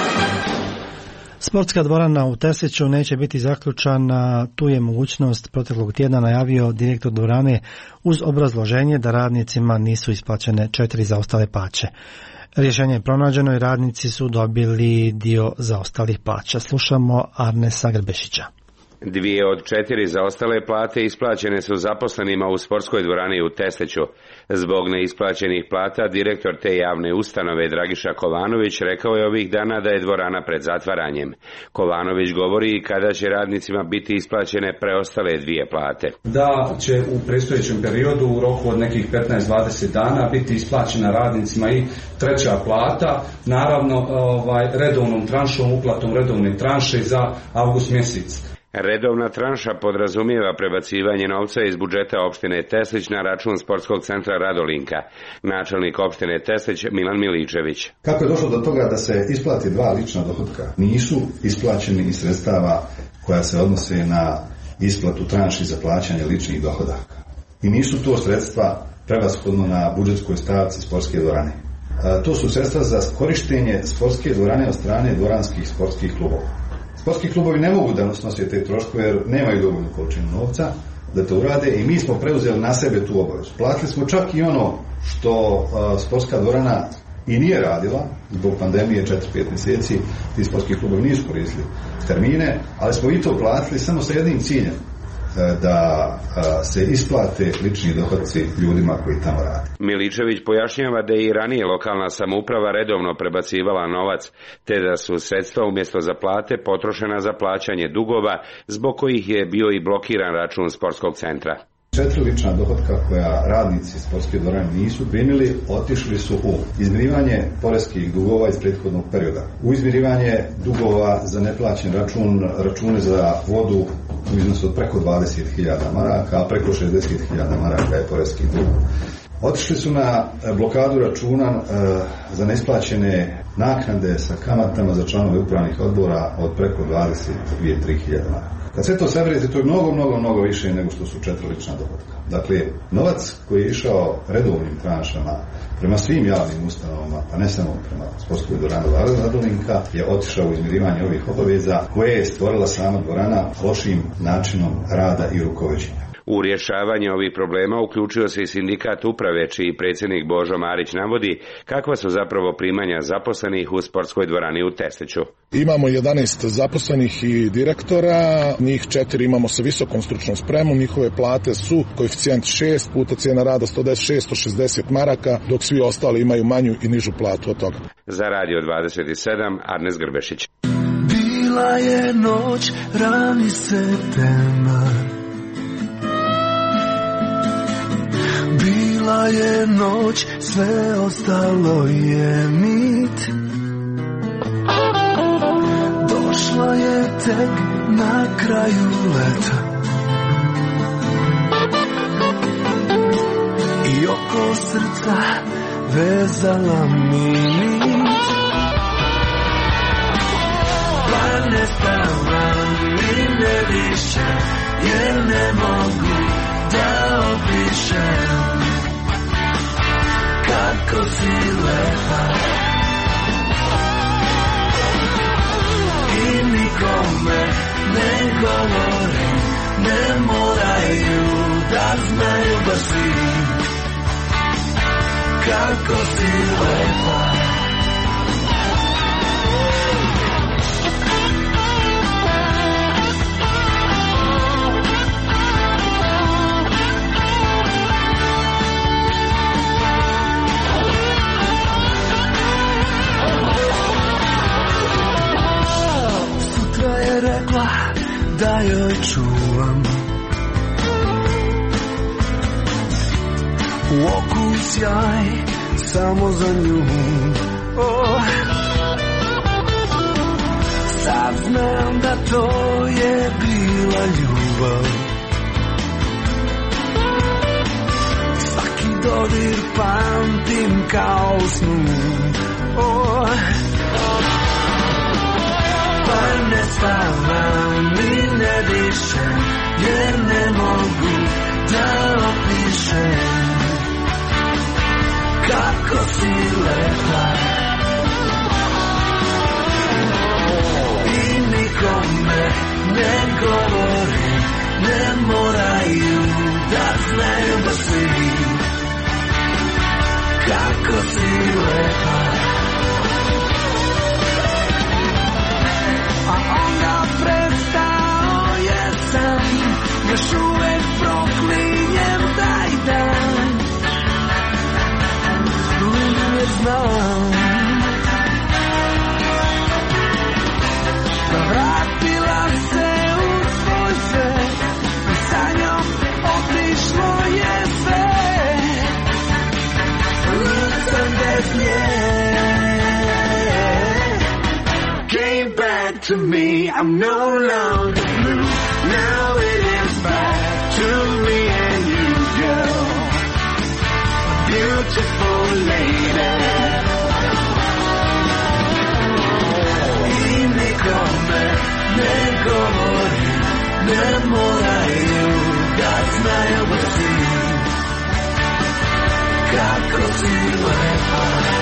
Speaker 1: Sportska dvorana u Tesliću neće biti zaključana, tu je mogućnost proteklog tjedna najavio direktor dvorane uz obrazloženje da radnicima nisu isplaćene 4 zaostale plaće. Rješenje je pronađeno i radnici su dobili dio zaostalih plaća. Slušamo Arnesa Grbešića.
Speaker 10: 2 od 4 zaostale plate isplaćene su zaposlenima u sportskoj dvorani u Tesliću. Zbog neisplaćenih plata, direktor te javne ustanove Dragiša Kovanović rekao je ovih dana da je dvorana pred zatvaranjem. Kovanović govori i kada će radnicima biti isplaćene preostale 2 plate.
Speaker 12: Da će u predstojećem periodu u roku od nekih 15-20 dana biti isplaćena radnicima i 3. plata, naravno redovnom tranšom, uplatom redovne tranše za avgust mjesec.
Speaker 10: Redovna tranša podrazumijeva prebacivanje novca iz budžeta opštine Teslić na račun sportskog centra Radolinka. Načelnik opštine Teslić Milan Miličević.
Speaker 13: Kako je došlo do toga da se isplati 2 lična dohotka? Nisu isplaćeni iz sredstava koja se odnose na isplatu tranši za plaćanje ličnih dohodaka. I nisu to sredstva prevashodno na budžetskoj stavci sportske dvorane. To su sredstva za korištenje sportske dvorane od strane dvoranskih sportskih klubova. Sportski klubovi ne mogu da snose te troškove jer nemaju dovoljnu količinu novca da to urade i mi smo preuzeli na sebe tu obavezu. Platili smo čak i ono što sportska dvorana i nije radila zbog pandemije 4-5 mjeseci, ti sportski klubovi nisu koristili termine, ali smo i to platili samo sa jednim ciljem, da se isplate lični dohodci ljudima koji tamo rade.
Speaker 10: Miličević pojašnjava da je i ranije lokalna samouprava redovno prebacivala novac, te da su sredstva umjesto za plate potrošena za plaćanje dugova, zbog kojih je bio i blokiran račun sportskog centra.
Speaker 13: 4 lična dohotka koja radnici sportske dvorane nisu primili, otišli su u izmirivanje poreskih dugova iz prethodnog perioda, u izmirivanje dugova za neplaćen račune za vodu u iznosu od preko 20.000 maraka, a preko 60.000 maraka je poreski dug. Otišli su na blokadu računa za neisplaćene naknade sa kamatama za članove upravnih odbora od preko 22.000-3.000 maraka. Kad sve to saberete, to je mnogo više nego što su 4 lična dohotka. Dakle, novac koji je išao redovnim tranšama prema svim javnim ustanovama, pa ne samo prema sportskoj dvorani Radolinka, je otišao u izmirivanje ovih obaveza koje je stvorila sama dvorana lošim načinom rada i rukovođenja.
Speaker 10: U rješavanje ovih problema uključio se i sindikat uprave, čiji predsjednik Božo Marić navodi kakva su zapravo primanja zaposlenih u sportskoj dvorani u Tesliću.
Speaker 14: Imamo 11 zaposlenih i direktora, njih 4 imamo sa visokom stručnom spremom, njihove plate su koeficijent 6 puta cijena rada 160 maraka, dok svi ostali imaju manju i nižu platu od toga.
Speaker 10: Za Radio 27, Arnes Grbešić.
Speaker 9: Bila je noć, rani septembar. Bila je noć, sve ostalo je mit. Došla je tek na kraju leta i oko srca vezala mi nit. Pa ne stavam ni ne više, jer ne mogu da opišem kako si lepa. I nikome ne govori, ne moraju da znaju da si, kako si lepa. Rekla da joj čuvam u oku sjaj samo za nju. Sad znam da to je bila ljubav. Svaki dodir pamtim kao snu. Pa ne stavam ni ne dišem, jer ne mogu da opišem kako si lepa. I nikome ne govori, ne moraju da znaju da si, kako si lepa. A onda prestao jesam, još uvek proklinjem taj dan. Uvijek znam da vratila se u svoj svet i sa njom otišlo je sve. Sam bez nje. Came back to me, I'm no longer blue. Now it is back to me and you, girl. Beautiful lady. I mi come ne govori, ne moraju da znaju svi kako si lepa.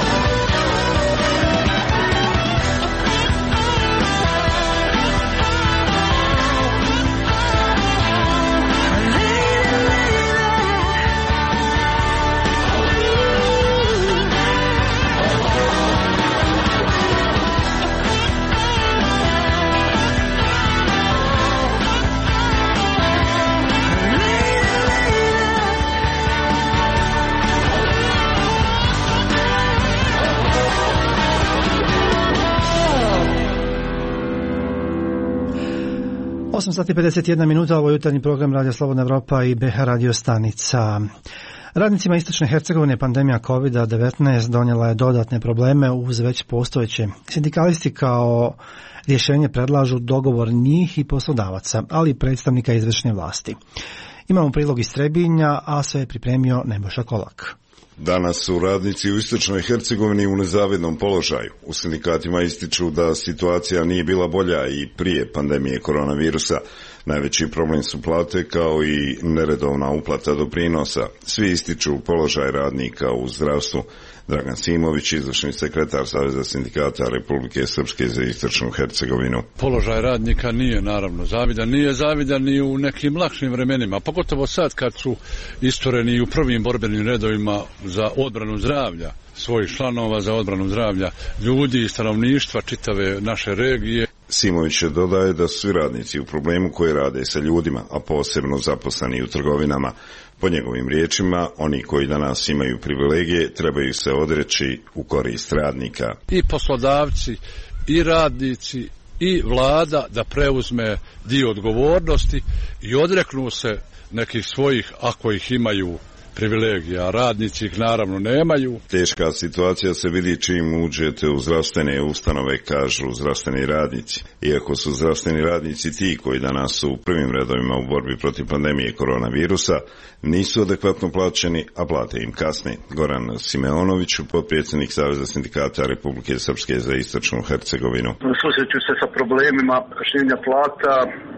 Speaker 1: Sati 51 minuta, ovo je jutarnji program Radio Slobodna Evropa i BH radio stanica. Radnicima Istočne Hercegovine pandemija COVID-19 donijela je dodatne probleme uz već postojeće. Sindikalisti kao rješenje predlažu dogovor njih i poslodavaca, ali i predstavnika izvršne vlasti. Imamo prilog iz Trebinja, a sve je pripremio Nebojša Kolak.
Speaker 11: Danas su radnici u Istočnoj Hercegovini u nezavidnom položaju. U sindikatima ističu da situacija nije bila bolja i prije pandemije koronavirusa. Najveći problem su plate kao i neredovna uplata doprinosa. Svi ističu položaj radnika u zdravstvu. Dragan Simović, izvršni sekretar Saveza sindikata Republike Srpske za Istočnu Hercegovinu.
Speaker 15: Položaj radnika nije naravno zavidan, nije zavidan ni u nekim lakšim vremenima, pogotovo sad kad su istureni u prvim borbenim redovima za odbranu zdravlja svojih članova, za odbranu zdravlja ljudi i stanovništva čitave naše regije.
Speaker 11: Simović dodaje da su svi radnici u problemu koji rade sa ljudima, a posebno zaposleni u trgovinama. Po njegovim riječima, oni koji danas imaju privilegije trebaju se odreći u korist radnika.
Speaker 15: I poslodavci, i radnici, i vlada da preuzme dio odgovornosti i odreknu se nekih svojih, ako ih imaju, privilegija, a radnici ih naravno nemaju.
Speaker 11: Teška situacija se vidi čim uđete u zdravstvene ustanove, kažu zdravstveni radnici. Iako su zdravstveni radnici ti koji danas su u prvim redovima u borbi protiv pandemije koronavirusa, nisu adekvatno plaćeni, a plate im kasne. Goran Simeonović, potpredsjednik Saveza sindikata Republike Srpske za Istočnu Hercegovinu.
Speaker 16: Susreću se sa problemima kašnjenja plata,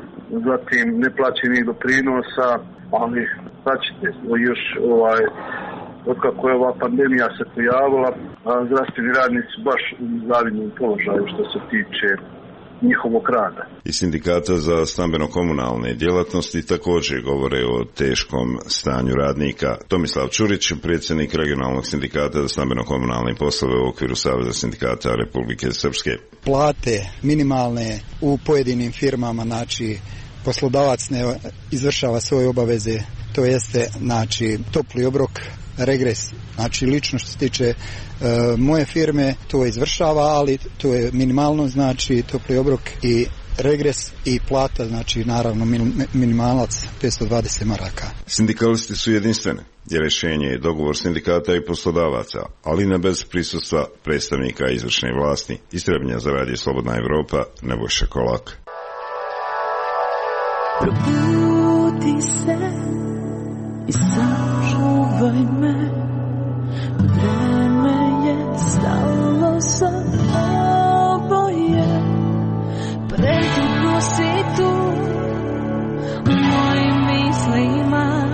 Speaker 16: zatim neplaćenih doprinosa, ali značite, još otkako je ova pandemija se pojavila, zdravstveni radnici baš u zavidnom položaju što se tiče njihovog rada.
Speaker 11: I sindikata za stambeno-komunalne djelatnosti također govore o teškom stanju radnika. Tomislav Čurić, predsjednik regionalnog sindikata za stambeno-komunalne poslove u okviru Saveza sindikata Republike Srpske.
Speaker 17: Plate minimalne u pojedinim firmama, znači poslodavac ne izvršava svoje obaveze, to jeste znači topli obrok, regres. Znači lično što se tiče moje firme to izvršava, ali to je minimalno, znači topli obrok i regres i plata, znači naravno minimalac 520 maraka.
Speaker 11: Sindikalisti su jedinstveni, jer rješenje je dogovor sindikata i poslodavaca, ali ne bez prisustva predstavnika izvršne vlasti. Iz Trebinja za Radio Slobodna Evropa, Nebojša Kolak.
Speaker 9: Probudi se i sačuvaj me, vreme je stalo za oboje, predugo si tu u mojim mislima,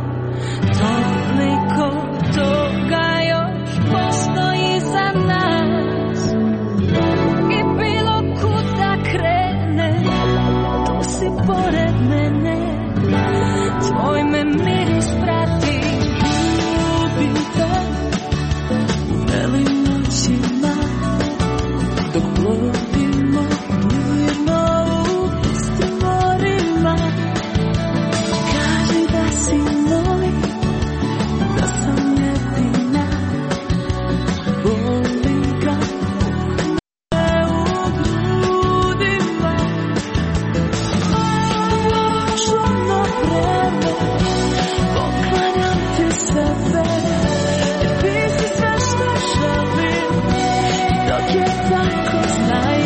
Speaker 9: toliko toga još postoji za nas i bilo kud da krene, tu si pored mene, tvoj me miris prati, ljubim te u velim noćima, dok plovimo mirno u istim morima. Kaži da si moj, da sam jedina, volim ga u grudima. Čudno vreme, poklanjam ti sebe, jer ti si sve što želim, dok je tako znaj.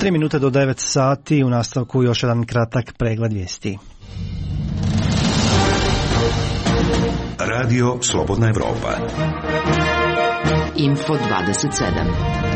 Speaker 1: 3 minute do 9 sati, u nastavku još jedan kratak pregled vijesti.
Speaker 2: Radio Slobodna Evropa.
Speaker 3: Info 27.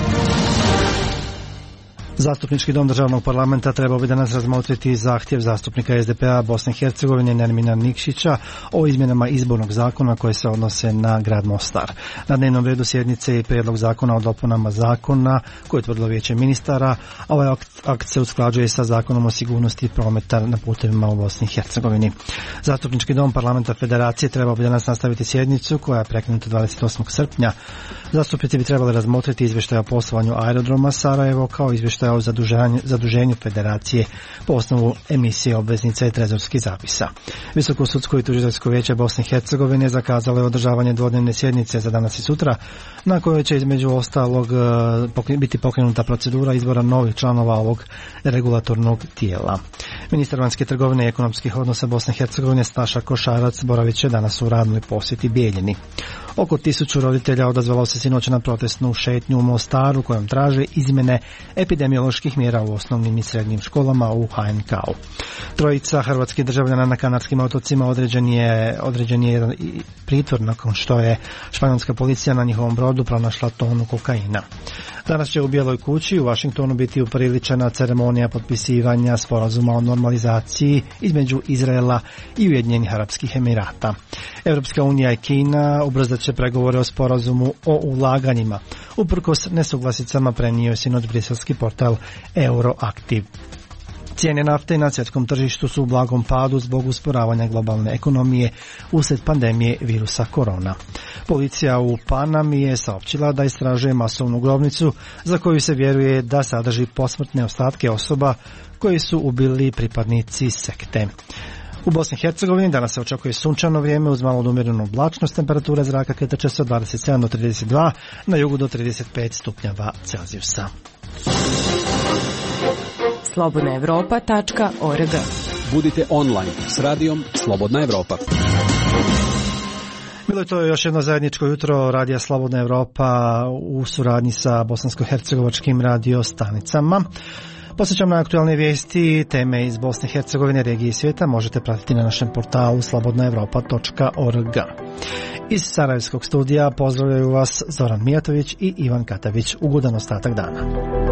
Speaker 1: Zastupnički dom državnog parlamenta trebao bi danas razmotriti zahtjev zastupnika SDP-a Bosne i Hercegovine Nermina Nikšića o izmjenama izbornog zakona koje se odnose na grad Mostar. Na dnevnom redu sjednice je prijedlog zakona o dopunama zakona koje je utvrdilo Vijeće ministara, a ovaj akt se usklađuje sa zakonom o sigurnosti prometa na putevima u Bosni i Hercegovini. Zastupnički dom parlamenta Federacije trebao bi danas nastaviti sjednicu koja je prekinuta 28. srpnja. Zastupnici bi trebali razmotriti izvještaj o poslovanju aerodroma Sarajevo kao izvještaj o zaduženju Federacije po osnovu emisije obveznica i trezorskih zapisa. Visoko sudsko i tužiteljsko vijeće Bosne i Hercegovine zakazalo je održavanje dvodnevne sjednice za danas i sutra, na kojoj će između ostalog biti pokrenuta procedura izbora novih članova ovog regulatornog tijela. Ministar vanjske trgovine i ekonomskih odnosa Bosne i Hercegovine Staša Košarac boravit će danas u radnoj posjeti Bijeljini. Oko 1000 roditelja odazvalo se sinoć na protestnu šetnju u Mostaru kojom traže izmjene epidemioloških mjera u osnovnim i srednjim školama u HNK-u. Trojica hrvatskih državljana na Kanarskim otocima određen je jedan pritvor nakon što je španjolska policija na njihovom brodu pronašla tonu kokaina. Danas će u Bijeloj kući u Washingtonu biti upriličena ceremonija potpisivanja sporazuma o normalizaciji između Izraela i Ujedinjenih Arapskih Emirata. Europska unija i Kina ubrzat će pregovore o sporazumu o ulaganjima. Uprkos nesuglasicama prenio je sinoć briselski portal Euroaktiv. Cijene nafte na svjetskom tržištu su u blagom padu zbog usporavanja globalne ekonomije uslijed pandemije virusa korona. Policija u Panami je saopćila da istražuje masovnu grobnicu za koju se vjeruje da sadrži posmrtne ostatke osoba koji su ubili pripadnici sekte. U Bosni i Hercegovini danas se očekuje sunčano vrijeme uz malo umjerenu oblačnost, temperatura zraka kretat će se od 27 do 32, na jugu do 35 stupnjeva Celzijusa.
Speaker 4: slobodnaevropa.org.
Speaker 18: Budite online s radijom Slobodna Evropa.
Speaker 1: Bilo je to još jedno zajedničko jutro Radija Slobodna Evropa u suradnji sa bosansko-hercegovačkim radio stanicama. Posjećam na aktualne vijesti, teme iz Bosne i Hercegovine, regije i svijeta možete pratiti na našem portalu slobodnaevropa.org. Iz Sarajevskog studija pozdravljaju vas Zoran Mijatović i Ivan Katavić. Ugodan ostatak dana.